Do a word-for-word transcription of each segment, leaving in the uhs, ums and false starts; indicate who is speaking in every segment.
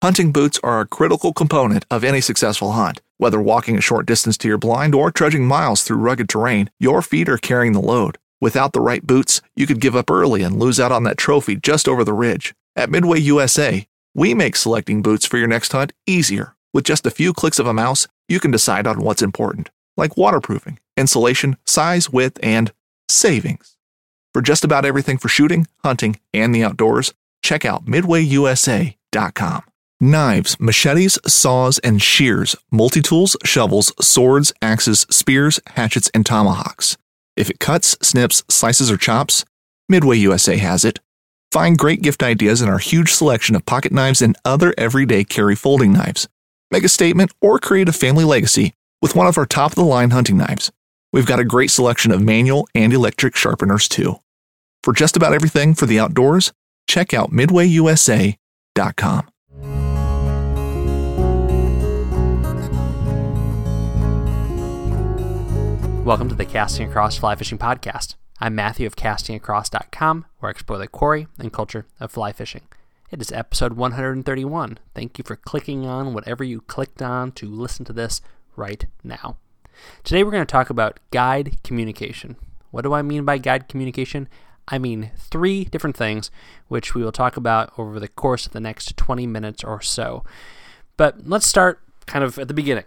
Speaker 1: Hunting boots are a critical component of any successful hunt. Whether walking a short distance to your blind or trudging miles through rugged terrain, your feet are carrying the load. Without the right boots, you could give up early and lose out on that trophy just over the ridge. At Midway U S A, we make selecting boots for your next hunt easier. With just a few clicks of a mouse, you can decide on what's important, like waterproofing, insulation, size, width, and savings. For just about everything for shooting, hunting, and the outdoors, check out midway u s a dot com. Knives, machetes, saws, and shears, multi-tools, shovels, swords, axes, spears, hatchets, and tomahawks. If it cuts, snips, slices, or chops, Midway U S A has it. Find great gift ideas in our huge selection of pocket knives and other everyday carry folding knives. Make a statement or create a family legacy with one of our top-of-the-line hunting knives. We've got a great selection of manual and electric sharpeners, too. For just about everything for the outdoors, check out midway u s a dot com.
Speaker 2: Welcome to the Casting Across Fly Fishing Podcast. I'm Matthew of casting across dot com, where I explore the quarry and culture of fly fishing. It is episode one hundred thirty-one. Thank you for clicking on whatever you clicked on to listen to this right now. Today we're going to talk about guide communication. What do I mean by guide communication? I mean three different things, which we will talk about over the course of the next twenty minutes or so. But let's start kind of at the beginning.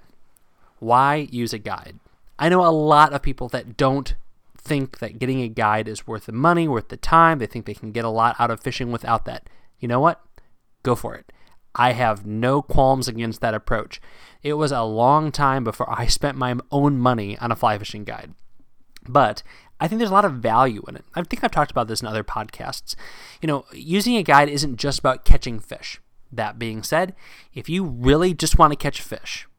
Speaker 2: Why use a guide? I know a lot of people that don't think that getting a guide is worth the money, worth the time. They think they can get a lot out of fishing without that. You know what? Go for it. I have no qualms against that approach. It was a long time before I spent my own money on a fly fishing guide. But I think there's a lot of value in it. I think I've talked about this in other podcasts. You know, using a guide isn't just about catching fish. That being said, if you really just want to catch fish,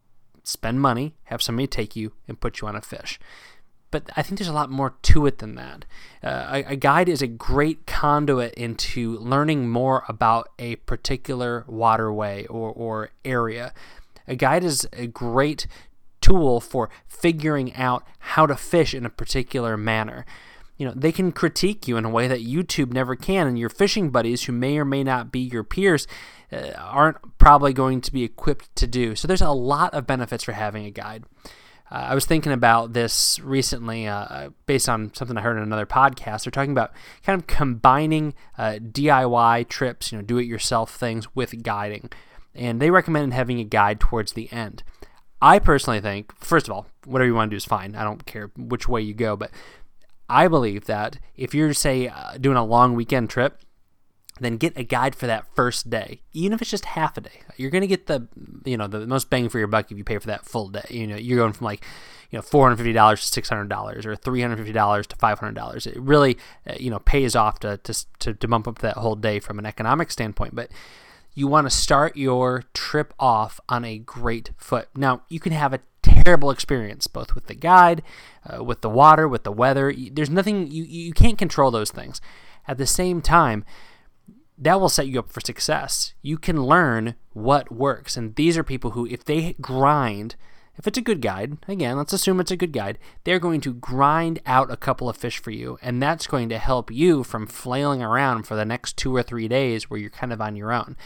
Speaker 2: spend money, have somebody take you, and put you on a fish. But I think there's a lot more to it than that. Uh, a, a guide is a great conduit into learning more about a particular waterway or, or area. A guide is a great tool for figuring out how to fish in a particular manner. You know, they can critique you in a way that YouTube never can, and your fishing buddies, who may or may not be your peers, uh, aren't probably going to be equipped to do. So there's a lot of benefits for having a guide. Uh, I was thinking about this recently uh, based on something I heard in another podcast. They're talking about kind of combining uh, D I Y trips, you know, do-it-yourself things with guiding. And they recommended having a guide towards the end. I personally think, first of all, whatever you want to do is fine. I don't care which way you go, but I believe that if you're, say, uh, doing a long weekend trip, then get a guide for that first day, even if it's just half a day. You're going to get the, you know, the most bang for your buck if you pay for that full day. You know, you're going from like, you know, four hundred fifty dollars to six hundred dollars or three hundred fifty dollars to five hundred dollars. It really, uh, you know, pays off to, to to bump up that whole day from an economic standpoint. But you want to start your trip off on a great foot. Now, you can have a terrible experience, both with the guide, uh, with the water, with the weather. There's nothing, you, you can't control those things. At the same time, that will set you up for success. You can learn what works. And these are people who, if they grind, if it's a good guide, again, let's assume it's a good guide, they're going to grind out a couple of fish for you. And that's going to help you from flailing around for the next two or three days where you're kind of on your own.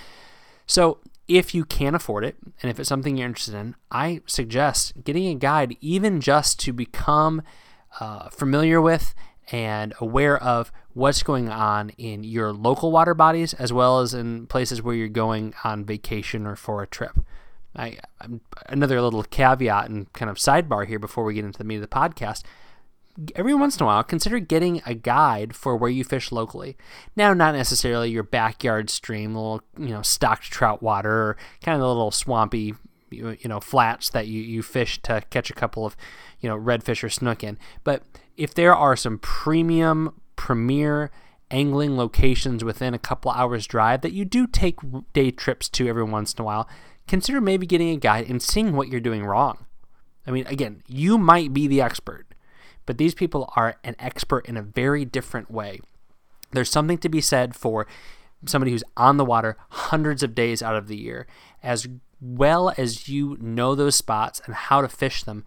Speaker 2: So if you can afford it, and if it's something you're interested in, I suggest getting a guide, even just to become uh, familiar with and aware of what's going on in your local water bodies, as well as in places where you're going on vacation or for a trip. I, I'm, another little caveat and kind of sidebar here before we get into the meat of the podcast. Every once in a while, consider getting a guide for where you fish locally. Now, not necessarily your backyard stream, little, you know, stocked trout water, or kind of the little swampy, you know, flats that you, you fish to catch a couple of, you know, redfish or snook in. But if there are some premium, premier angling locations within a couple hours drive that you do take day trips to every once in a while, consider maybe getting a guide and seeing what you're doing wrong. I mean, again, you might be the expert, but these people are an expert in a very different way. There's something to be said for somebody who's on the water hundreds of days out of the year. As well as you know those spots and how to fish them,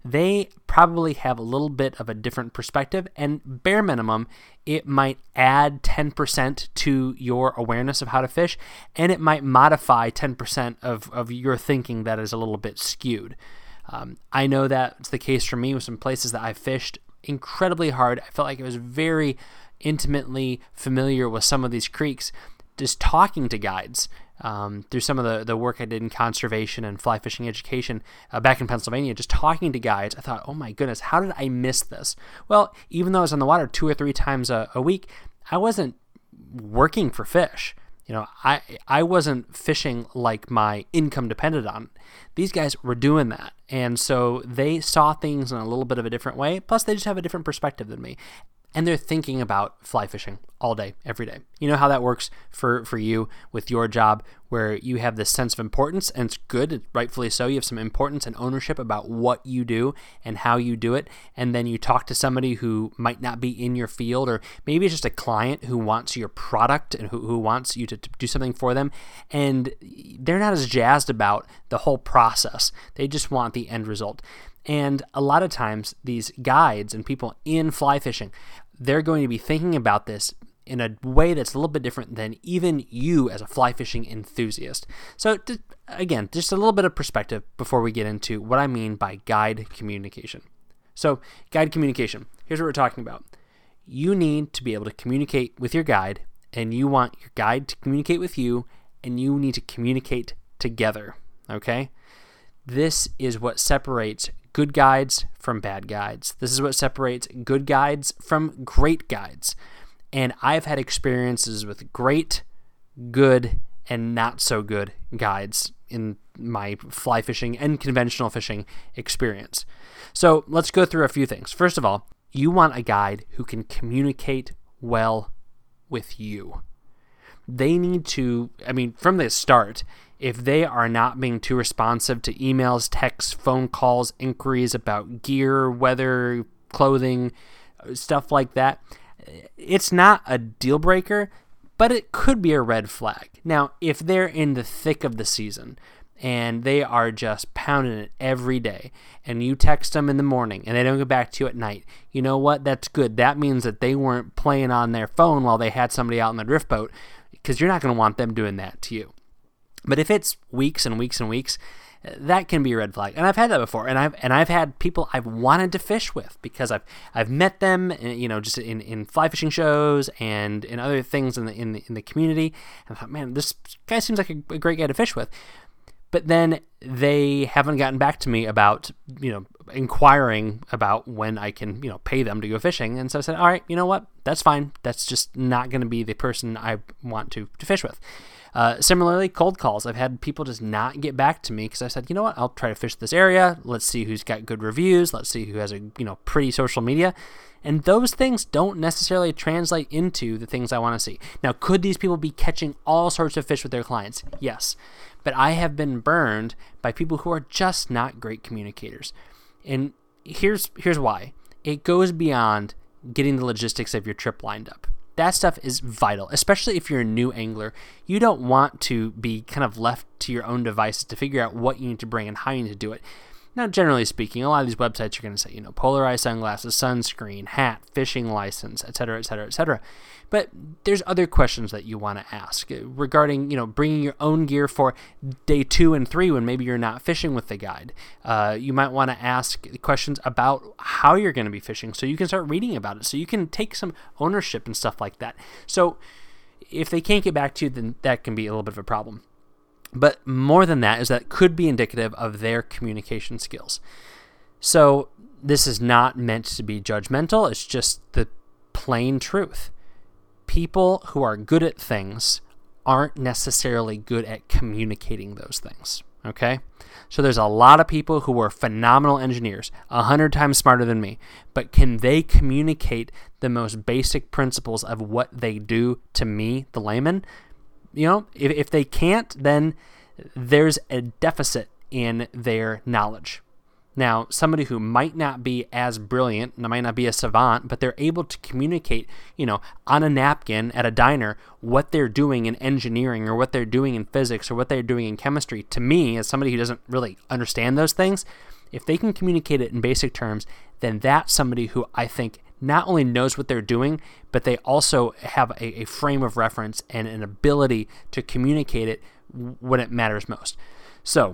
Speaker 2: they probably have a little bit of a different perspective, and bare minimum, it might add ten percent to your awareness of how to fish, and it might modify ten percent of, of your thinking that is a little bit skewed. Um, I know that's the case for me with some places that I fished incredibly hard. I felt like I was very intimately familiar with some of these creeks, just talking to guides um, through some of the, the work I did in conservation and fly fishing education uh, back in Pennsylvania, just talking to guides. I thought, oh my goodness, how did I miss this? Well, even though I was on the water two or three times a, a week, I wasn't working for fish. You know, I I wasn't fishing like my income depended on it. These guys were doing that. And so they saw things in a little bit of a different way. Plus, they just have a different perspective than me. And they're thinking about fly fishing all day, every day. You know how that works for, for you with your job, where you have this sense of importance, and it's good, rightfully so. You have some importance and ownership about what you do and how you do it. And then you talk to somebody who might not be in your field, or maybe it's just a client who wants your product and who, who wants you to, to do something for them. And they're not as jazzed about the whole process. They just want the end result. And a lot of times, these guides and people in fly fishing, they're going to be thinking about this in a way that's a little bit different than even you as a fly fishing enthusiast. So again, just a little bit of perspective before we get into what I mean by guide communication. So guide communication, here's what we're talking about. You need to be able to communicate with your guide, and you want your guide to communicate with you, and you need to communicate together, okay? This is what separates good guides from bad guides. This is what separates good guides from great guides. And I've had experiences with great, good, and not so good guides in my fly fishing and conventional fishing experience. So let's go through a few things. First of all, you want a guide who can communicate well with you. They need to, I mean, from the start, if they are not being too responsive to emails, texts, phone calls, inquiries about gear, weather, clothing, stuff like that, it's not a deal breaker, but it could be a red flag. Now, if they're in the thick of the season and they are just pounding it every day, and you text them in the morning and they don't get back to you at night, you know what? That's good. That means that they weren't playing on their phone while they had somebody out in the drift boat, because you're not going to want them doing that to you. But if it's weeks and weeks and weeks, that can be a red flag. And I've had that before. And I've and I've had people I've wanted to fish with because I've I've met them, you know, just in, in fly fishing shows and in other things in the in the, in the community. And I thought, man, this guy seems like a, a great guy to fish with. But then they haven't gotten back to me about, you know, inquiring about when I can, you know, pay them to go fishing. And so I said, all right, you know what? That's fine. That's just not going to be the person I want to, to fish with. Uh, similarly, cold calls. I've had people just not get back to me because I said, you know what? I'll try to fish this area. Let's see who's got good reviews. Let's see who has a, you know, pretty social media. And those things don't necessarily translate into the things I want to see. Now, could these people be catching all sorts of fish with their clients? Yes. But I have been burned by people who are just not great communicators. And here's here's why. It goes beyond getting the logistics of your trip lined up. That stuff is vital, especially if you're a new angler. You don't want to be kind of left to your own devices to figure out what you need to bring and how you need to do it. Now, generally speaking, a lot of these websites are going to say, you know, polarized sunglasses, sunscreen, hat, fishing license, et cetera, et cetera, et cetera. But there's other questions that you want to ask regarding, you know, bringing your own gear for day two and three when maybe you're not fishing with the guide. Uh, you might want to ask questions about how you're going to be fishing so you can start reading about it, so you can take some ownership and stuff like that. So if they can't get back to you, then that can be a little bit of a problem. But more than that is that could be indicative of their communication skills. So this is not meant to be judgmental. It's just the plain truth. People who are good at things aren't necessarily good at communicating those things, okay? So there's a lot of people who are phenomenal engineers, a hundred times smarter than me, but can they communicate the most basic principles of what they do to me, the layman? You know, if, if they can't, then there's a deficit in their knowledge. Now, somebody who might not be as brilliant, and might not be a savant, but they're able to communicate, you know, on a napkin at a diner, what they're doing in engineering or what they're doing in physics or what they're doing in chemistry. To me, as somebody who doesn't really understand those things, If they can communicate it in basic terms, then that's somebody who I think not only knows what they're doing, but they also have a, a frame of reference and an ability to communicate it when it matters most. So,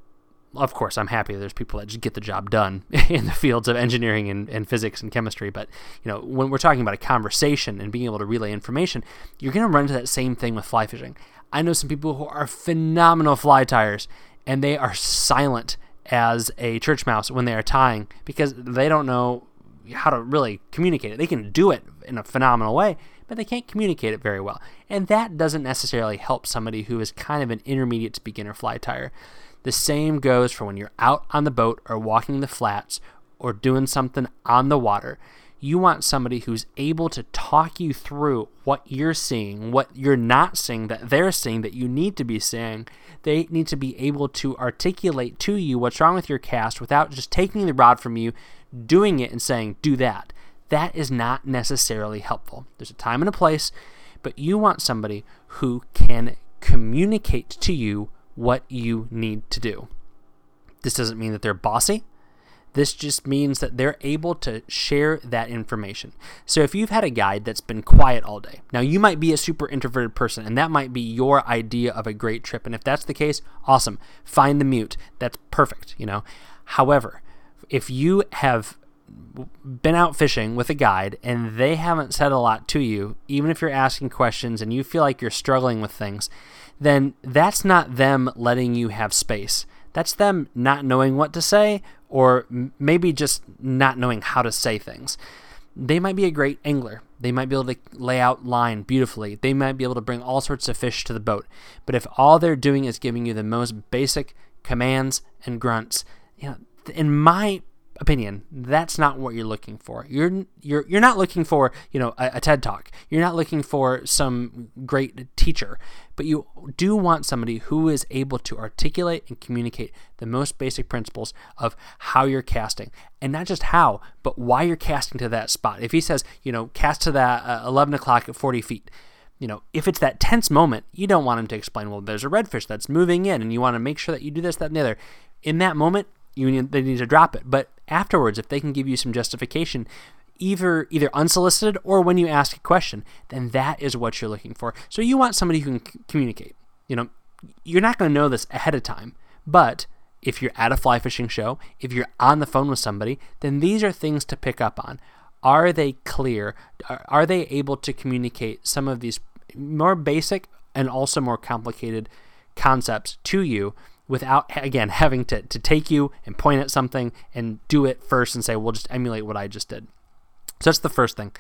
Speaker 2: of course, I'm happy there's people that just get the job done in the fields of engineering and, and physics and chemistry. But, you know, when we're talking about a conversation and being able to relay information, you're going to run into that same thing with fly fishing. I know some people who are phenomenal fly tiers, and they are silent as a church mouse when they are tying because they don't know how to really communicate it. They can do it in a phenomenal way, but they can't communicate it very well. And that doesn't necessarily help somebody who is kind of an intermediate to beginner fly tier. The same goes for when you're out on the boat or walking the flats or doing something on the water. You want somebody who's able to talk you through what you're seeing, what you're not seeing, that they're seeing, that you need to be seeing. They need to be able to articulate to you what's wrong with your cast without just taking the rod from you, doing it and saying, do that. That is not necessarily helpful. There's a time and a place, but you want somebody who can communicate to you what you need to do. This doesn't mean that they're bossy. This just means that they're able to share that information. So if you've had a guide that's been quiet all day, now you might be a super introverted person, and that might be your idea of a great trip. And if that's the case, awesome. Find the mute. That's perfect, you know. However, if you have been out fishing with a guide and they haven't said a lot to you, even if you're asking questions and you feel like you're struggling with things, then that's not them letting you have space. That's them not knowing what to say, or maybe just not knowing how to say things. They might be a great angler. They might be able to lay out line beautifully. They might be able to bring all sorts of fish to the boat. But if all they're doing is giving you the most basic commands and grunts, you know, in my opinion, that's not what you're looking for. You're you're you're not looking for, you know, a, a TED Talk. You're not looking for some great teacher, but you do want somebody who is able to articulate and communicate the most basic principles of how you're casting, and not just how, but why you're casting to that spot. If he says, you know, cast to that uh, eleven o'clock at forty feet, you know, if it's that tense moment, you don't want him to explain, well, there's a redfish that's moving in, and you want to make sure that you do this, that, and the other. In that moment, you need, they need to drop it. But afterwards, if they can give you some justification, either either unsolicited or when you ask a question, then that is what you're looking for. So you want somebody who can c- communicate. You know, you're not going to know this ahead of time, but if you're at a fly fishing show, if you're on the phone with somebody, then these are things to pick up on. Are they clear? Are, are they able to communicate some of these more basic and also more complicated concepts to you without, again, having to, to take you and point at something and do it first and say, well, just emulate what I just did. So that's the first thing.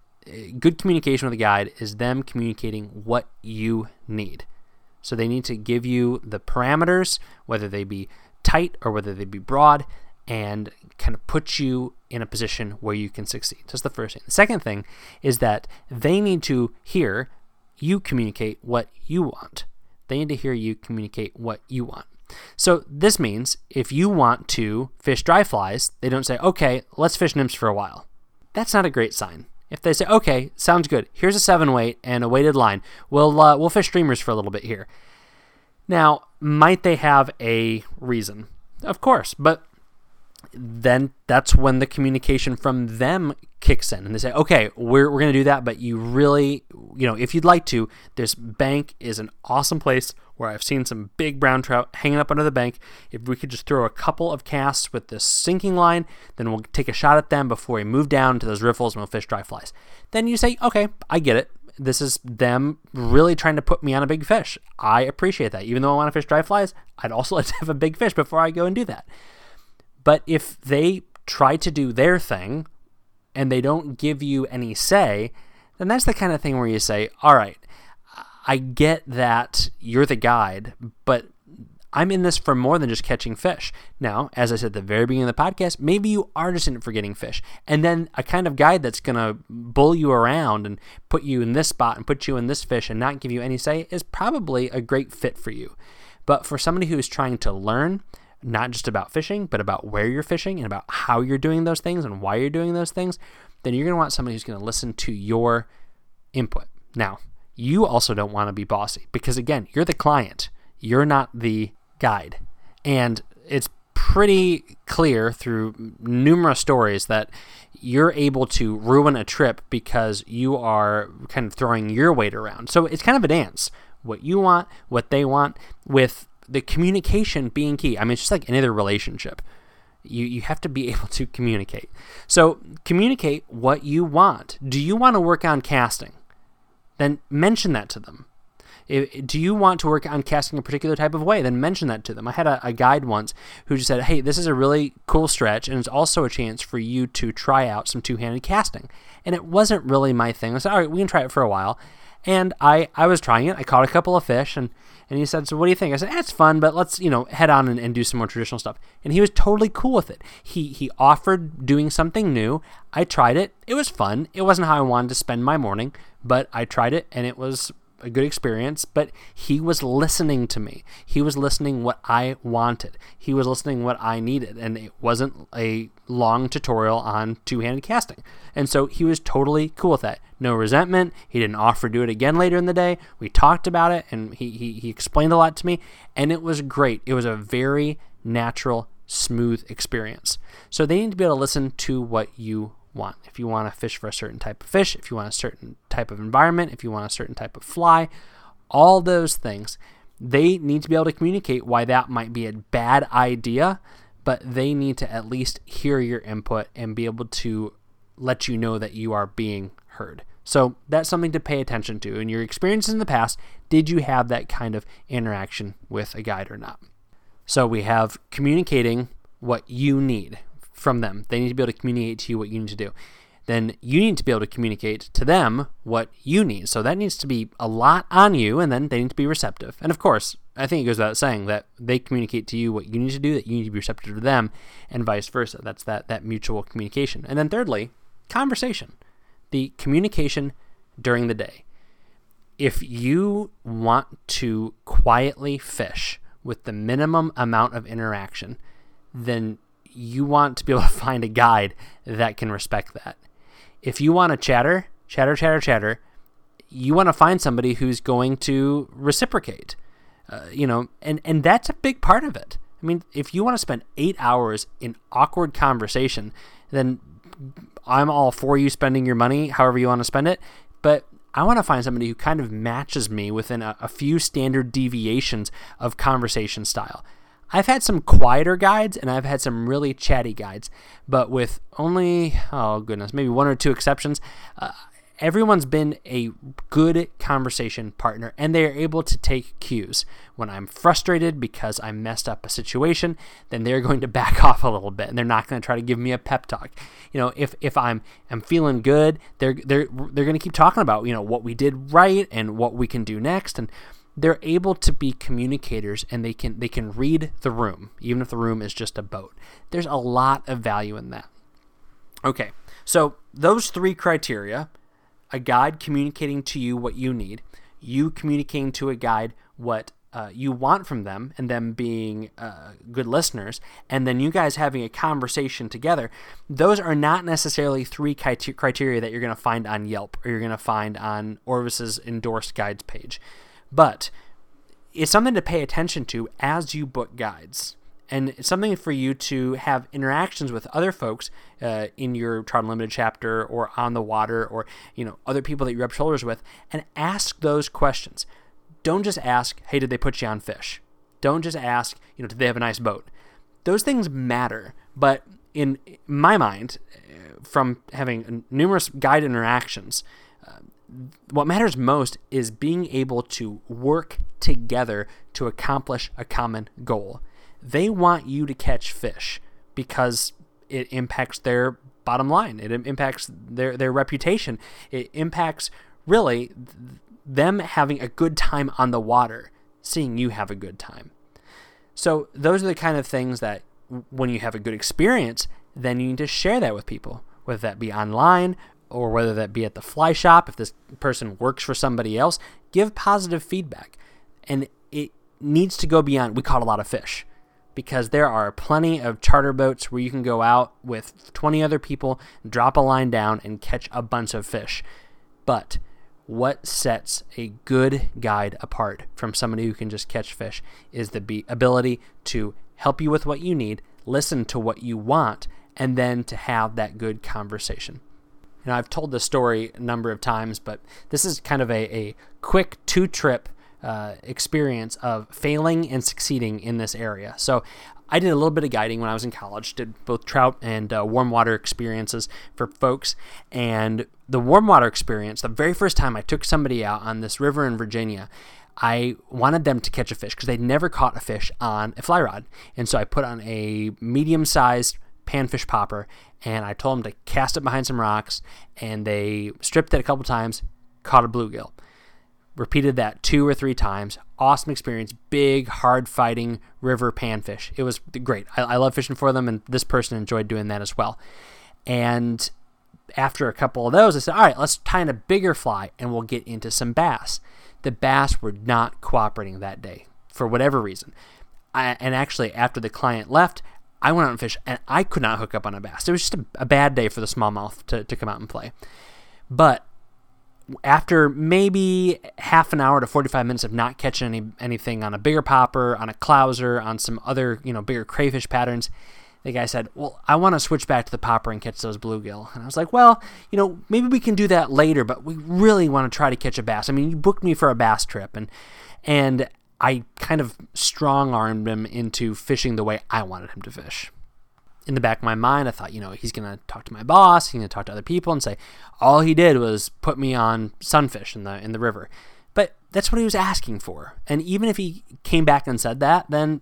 Speaker 2: Good communication with a guide is them communicating what you need. So they need to give you the parameters, whether they be tight or whether they be broad, and kind of put you in a position where you can succeed. So that's the first thing. The second thing is that they need to hear you communicate what you want. They need to hear you communicate what you want. So this means if you want to fish dry flies, they don't say, okay, let's fish nymphs for a while. That's not a great sign. If they say, okay, sounds good, here's a seven weight and a weighted line, we'll, uh, we'll fish streamers for a little bit here. Now, might they have a reason? Of course, but then that's when the communication from them kicks in and they say, okay, we're, we're going to do that, but you really, you know, if you'd like to, this bank is an awesome place where I've seen some big brown trout hanging up under the bank. If we could just throw a couple of casts with this sinking line, then we'll take a shot at them before we move down to those riffles and we'll fish dry flies. Then you say, okay, I get it. This is them really trying to put me on a big fish. I appreciate that. Even though I want to fish dry flies, I'd also like to have a big fish before I go and do that. But if they try to do their thing and they don't give you any say, then that's the kind of thing where you say, all right, I get that you're the guide, but I'm in this for more than just catching fish. Now, as I said at the very beginning of the podcast, maybe you are just in it for getting fish. And then a kind of guide that's going to bull you around and put you in this spot and put you in this fish and not give you any say is probably a great fit for you. But for somebody who's trying to learn, not just about fishing, but about where you're fishing and about how you're doing those things and why you're doing those things, then you're going to want somebody who's going to listen to your input. Now, you also don't want to be bossy because, again, you're the client. You're not the guide. And it's pretty clear through numerous stories that you're able to ruin a trip because you are kind of throwing your weight around. So it's kind of a dance. What you want, what they want, with the communication being key. I mean, it's just like any other relationship. You you have to be able to communicate. So communicate what you want. Do you want to work on casting? Then mention that to them. If, do you want to work on casting a particular type of way? Then mention that to them. I had a, a guide once who just said, hey, this is a really cool stretch, and it's also a chance for you to try out some two-handed casting. And it wasn't really my thing. I said, all right, we can try it for a while. And I, I was trying it. I caught a couple of fish, and, and he said, so what do you think? I said, eh, it's fun, but let's, you know, head on and, and do some more traditional stuff. And he was totally cool with it. He he offered doing something new. I tried it. It was fun. It wasn't how I wanted to spend my morning, but I tried it, and it was a good experience. But he was listening to me. He was listening what I wanted. He was listening what I needed, and it wasn't a long tutorial on two-handed casting. And so he was totally cool with that. No resentment. He didn't offer to do it again later in the day. We talked about it, and he, he, he explained a lot to me, and it was great. It was a very natural, smooth experience. So they need to be able to listen to what you want. If you want to fish for a certain type of fish, if you want a certain type of environment, if you want a certain type of fly, all those things, they need to be able to communicate why that might be a bad idea, but they need to at least hear your input and be able to let you know that you are being heard. So that's something to pay attention to. In your experiences in the past, did you have that kind of interaction with a guide or not? So we have communicating what you need from them. They need to be able to communicate to you what you need to do. Then you need to be able to communicate to them what you need. So that needs to be a lot on you, and then they need to be receptive. And of course, I think it goes without saying that they communicate to you what you need to do, that you need to be receptive to them, and vice versa. That's that, that mutual communication. And then thirdly, conversation. The communication during the day. If you want to quietly fish with the minimum amount of interaction, then you want to be able to find a guide that can respect that. If you want to chatter, chatter, chatter, chatter, you want to find somebody who's going to reciprocate. Uh, you know, and, and that's a big part of it. I mean, if you want to spend eight hours in awkward conversation, then I'm all for you spending your money however you want to spend it, but I want to find somebody who kind of matches me within a, a few standard deviations of conversation style. I've had some quieter guides, and I've had some really chatty guides, but with only, oh goodness, maybe one or two exceptions, uh, everyone's been a good conversation partner, and they are able to take cues. When I'm frustrated because I messed up a situation, then they're going to back off a little bit, and they're not going to try to give me a pep talk. You know, if if I'm I'm feeling good, they're they're they're going to keep talking about, you know, what we did right and what we can do next, and they're able to be communicators, and they can they can read the room, even if the room is just a boat. There's a lot of value in that. Okay, so those three criteria: a guide communicating to you what you need, you communicating to a guide what uh, you want from them, and them being uh, good listeners, and then you guys having a conversation together. Those are not necessarily three criteria that you're going to find on Yelp or you're going to find on Orvis's endorsed guides page. But it's something to pay attention to as you book guides. And it's something for you to have interactions with other folks uh, in your Trout Unlimited chapter or on the water, or, you know, other people that you rub shoulders with, and ask those questions. Don't just ask, hey, did they put you on fish? Don't just ask, you know, did they have a nice boat? Those things matter. But in my mind, from having numerous guide interactions, uh, what matters most is being able to work together to accomplish a common goal. They want you to catch fish because it impacts their bottom line. It impacts their, their reputation. It impacts, really, them having a good time on the water, seeing you have a good time. So those are the kind of things that when you have a good experience, then you need to share that with people, whether that be online or whether that be at the fly shop. If this person works for somebody else, give positive feedback. And it needs to go beyond, we caught a lot of fish. Because there are plenty of charter boats where you can go out with twenty other people, drop a line down, and catch a bunch of fish. But what sets a good guide apart from somebody who can just catch fish is the ability to help you with what you need, listen to what you want, and then to have that good conversation. You know, I've told this story a number of times, but this is kind of a, a quick two-trip uh, experience of failing and succeeding in this area. So I did a little bit of guiding when I was in college, did both trout and uh, warm water experiences for folks. And the warm water experience, the very first time I took somebody out on this river in Virginia, I wanted them to catch a fish because they'd never caught a fish on a fly rod. And so I put on a medium-sized panfish popper, and I told them to cast it behind some rocks, and they stripped it a couple times, caught a bluegill. Repeated that two or three times. Awesome experience. Big, hard-fighting river panfish. It was great. I, I love fishing for them, and this person enjoyed doing that as well. And after a couple of those, I said, all right, let's tie in a bigger fly, and we'll get into some bass. The bass were not cooperating that day for whatever reason. I, and actually, after the client left, I went out and fished, and I could not hook up on a bass. It was just a, a bad day for the smallmouth to, to come out and play. But after maybe half an hour to forty-five minutes of not catching any anything on a bigger popper, on a clouser, on some other, you know, bigger crayfish patterns, the guy said, well, I want to switch back to the popper and catch those bluegill. And I was like, well, you know, maybe we can do that later, but we really want to try to catch a bass. I mean, you booked me for a bass trip, and and I kind of strong-armed him into fishing the way I wanted him to fish. In the back of my mind, I thought, you know, he's going to talk to my boss, he's going to talk to other people and say, all he did was put me on sunfish in the in the river. But that's what he was asking for. And even if he came back and said that, then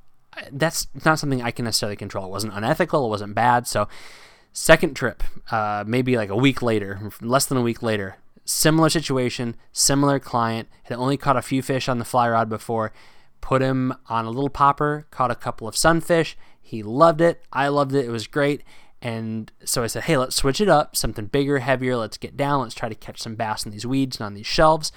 Speaker 2: that's not something I can necessarily control. It wasn't unethical, it wasn't bad. So second trip, uh, maybe like a week later, less than a week later, similar situation, similar client, had only caught a few fish on the fly rod before, put him on a little popper, caught a couple of sunfish. He loved it. I loved it. It was great. And so I said, hey, let's switch it up. Something bigger, heavier. Let's get down. Let's try to catch some bass in these weeds and on these shelves.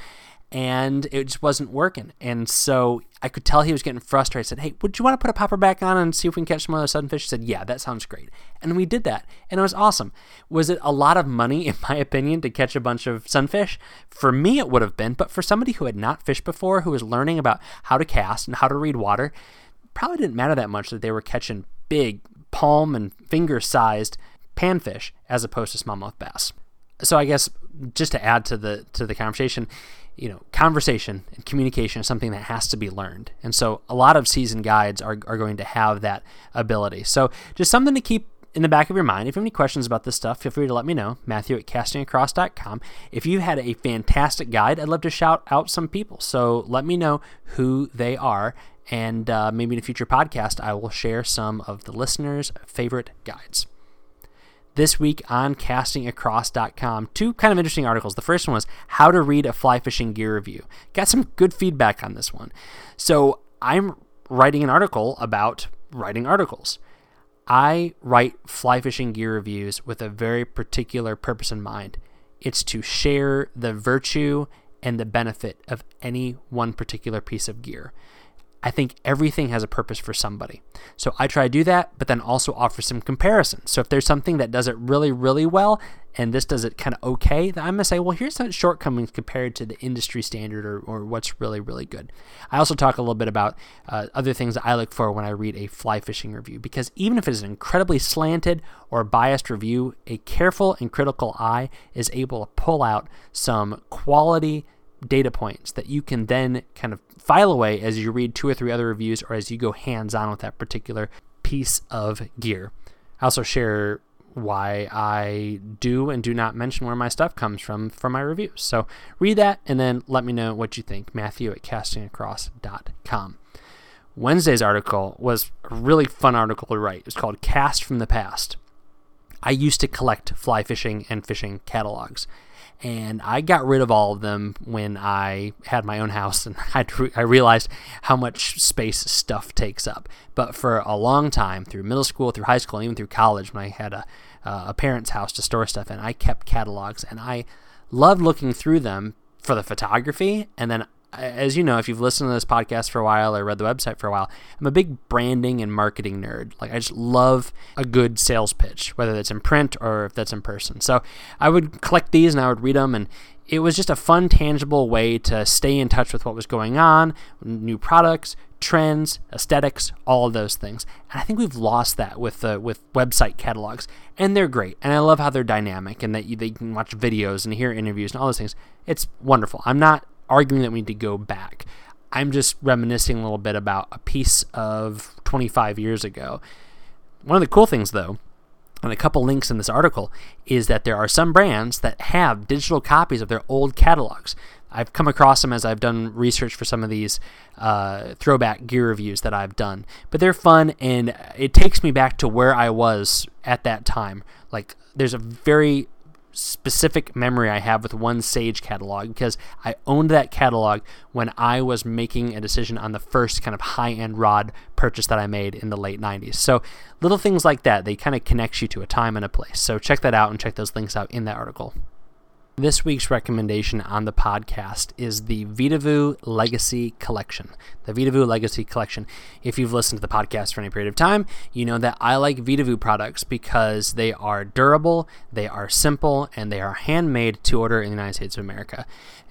Speaker 2: And it just wasn't working. And so I could tell he was getting frustrated. I said, hey, would you want to put a popper back on and see if we can catch some other sunfish? He said, yeah, that sounds great. And we did that. And it was awesome. Was it a lot of money, in my opinion, to catch a bunch of sunfish? For me, it would have been. But for somebody who had not fished before, who was learning about how to cast and how to read water, probably didn't matter that much that they were catching big palm and finger-sized panfish as opposed to smallmouth bass. So I guess just to add to the to the conversation, you know, conversation and communication is something that has to be learned. And so a lot of seasoned guides are, are going to have that ability. So just something to keep in the back of your mind. If you have any questions about this stuff, feel free to let me know. Matthew at casting across dot com. If you had a fantastic guide, I'd love to shout out some people. So let me know who they are. And uh, maybe in a future podcast, I will share some of the listeners' favorite guides. This week on casting across dot com, two kind of interesting articles. The first one was how to read a fly fishing gear review. Got some good feedback on this one. So I'm writing an article about writing articles. I write fly fishing gear reviews with a very particular purpose in mind. It's to share the virtue and the benefit of any one particular piece of gear. I think everything has a purpose for somebody. So I try to do that, but then also offer some comparison. So if there's something that does it really, really well, and this does it kind of okay, then I'm going to say, well, here's some shortcomings compared to the industry standard or, or what's really, really good. I also talk a little bit about uh, other things that I look for when I read a fly fishing review, because even if it is an incredibly slanted or biased review, a careful and critical eye is able to pull out some quality data points that you can then kind of file away as you read two or three other reviews or as you go hands-on with that particular piece of gear. I also share why I do and do not mention where my stuff comes from from my reviews. So read that and then let me know what you think. Matthew at casting across dot com. Wednesday's article was a really fun article to write. It was called Cast from the Past. I used to collect fly fishing and fishing catalogs, and I got rid of all of them when I had my own house, and I, I realized how much space stuff takes up. But for a long time, through middle school, through high school, and even through college, when I had a, uh, a parent's house to store stuff in, I kept catalogs, and I loved looking through them for the photography. And then, as you know, if you've listened to this podcast for a while or read the website for a while, I'm a big branding and marketing nerd. Like, I just love a good sales pitch, whether that's in print or if that's in person. So I would collect these and I would read them, and it was just a fun, tangible way to stay in touch with what was going on, new products, trends, aesthetics, all of those things. And I think we've lost that with uh, with website catalogs. And they're great. And I love how they're dynamic and that you, they can watch videos and hear interviews and all those things. It's wonderful. I'm not arguing that we need to go back. I'm just reminiscing a little bit about a piece of twenty-five years ago. One of the cool things, though, and a couple links in this article, is that there are some brands that have digital copies of their old catalogs. I've come across them as I've done research for some of these uh, throwback gear reviews that I've done. But they're fun, and it takes me back to where I was at that time. Like, there's a very specific memory I have with one Sage catalog because I owned that catalog when I was making a decision on the first kind of high-end rod purchase that I made in the late nineties. So little things like that, they kind of connect you to a time and a place. So check that out and check those links out in that article. This week's recommendation on the podcast is the Vidavoo Legacy Collection. The Vidavoo Legacy Collection. If you've listened to the podcast for any period of time, you know that I like Vidavoo products because they are durable, they are simple, and they are handmade to order in the United States of America.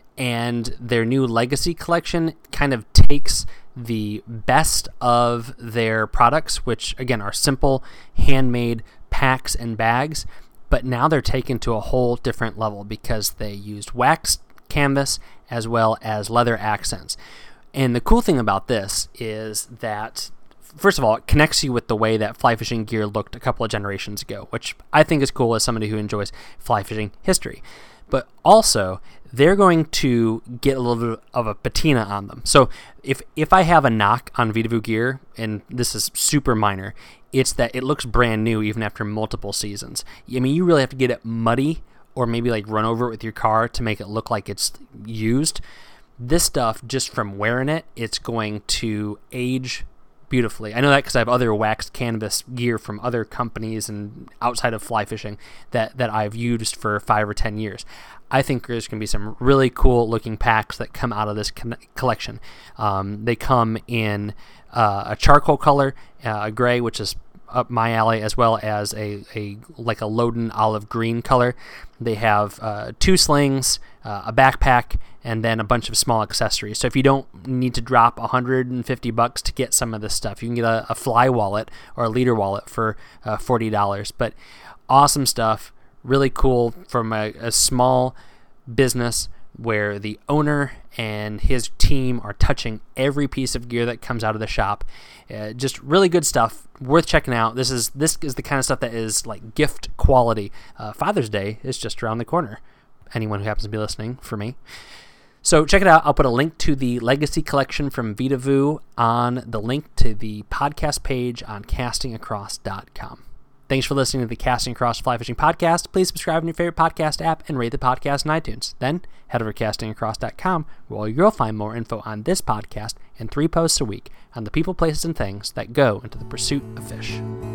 Speaker 2: And their new Legacy Collection kind of takes the best of their products, which again are simple, handmade packs and bags, but now they're taken to a whole different level because they used waxed canvas as well as leather accents. And the cool thing about this is that, first of all, it connects you with the way that fly fishing gear looked a couple of generations ago, which I think is cool as somebody who enjoys fly fishing history. But also, they're going to get a little bit of a patina on them. So if if I have a knock on Vidavoo gear, and this is super minor, it's that it looks brand new even after multiple seasons. I mean, you really have to get it muddy or maybe like run over it with your car to make it look like it's used. This stuff, just from wearing it, it's going to age beautifully. I know that because I have other waxed canvas gear from other companies and outside of fly fishing that, that I've used for five or ten years. I think there's going to be some really cool looking packs that come out of this con- collection. Um, they come in uh, a charcoal color, uh, a gray, which is up my alley, as well as a, a like a Loden olive green color. They have uh, two slings, uh, a backpack, and then a bunch of small accessories. So if you don't need to drop one hundred fifty bucks to get some of this stuff, you can get a, a fly wallet or a leader wallet for uh, forty dollars. But awesome stuff, really cool from a, a small business where the owner and his team are touching every piece of gear that comes out of the shop. Uh, just really good stuff, worth checking out. This is this is the kind of stuff that is like gift quality. Uh, Father's Day is just around the corner. Anyone who happens to be listening, for me. So check it out. I'll put a link to the Legacy Collection from Vidavoo on the link to the podcast page on casting across dot com. Thanks for listening to the Casting Across Fly Fishing Podcast. Please subscribe in your favorite podcast app and rate the podcast in iTunes. Then head over to casting across dot com where you'll find more info on this podcast and three posts a week on the people, places, and things that go into the pursuit of fish.